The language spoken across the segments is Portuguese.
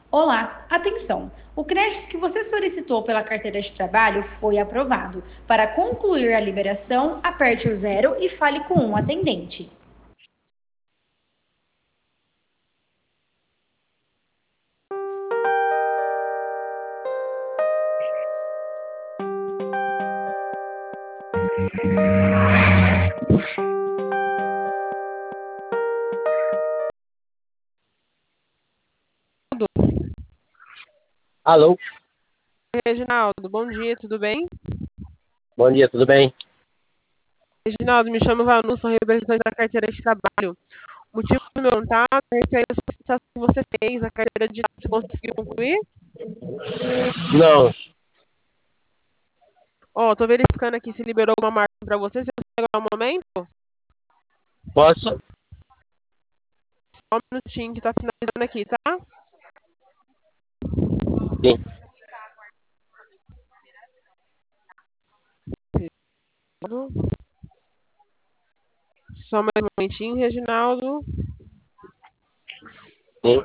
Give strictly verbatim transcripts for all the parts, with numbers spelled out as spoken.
Olá, atenção! O crédito que você solicitou pela carteira de trabalho foi aprovado. Para concluir a liberação, aperte o zero e fale com um atendente. Alô, Reginaldo, bom dia, tudo bem? bom dia, tudo bem? Reginaldo, me chamo Vanessa, sou representante da carteira de trabalho. O motivo do meu contato é referente à solicitação que você fez, a carteira de você conseguiu concluir? Não, Ó, tô verificando aqui se liberou uma marca para você, se você pegar um momento, posso? só um minutinho que tá finalizando aqui, tá? Sim, Só mais um momentinho, Reginaldo. sim.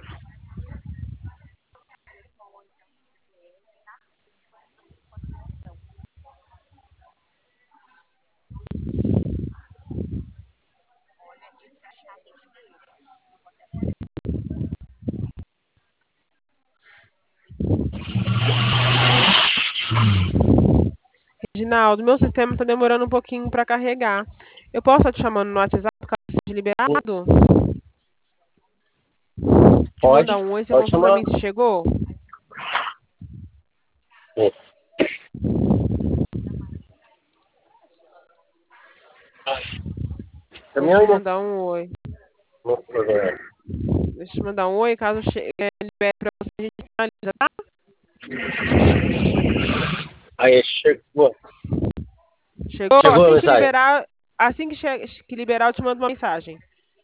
Reginaldo, meu sistema tá demorando um pouquinho para carregar. Eu posso estar te chamando no WhatsApp caso seja liberado? Te mandar Pode, um oi, você pode confirma pra chamar. mim se chegou? Sim. Vou te Caminhão ainda? mandar um oi. Não, problema. Deixa eu te mandar um oi, caso chegue, eh, libere pra você, a gente finaliza, tá? Aí, chegou. Chegou? Chegou a Assim que mensagem. liberar, assim que, che que liberar, eu te mando uma mensagem.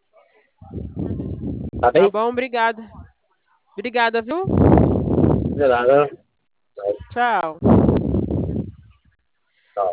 Tá Tá bem? bom? Obrigada. Obrigada, viu? De nada. Tchau.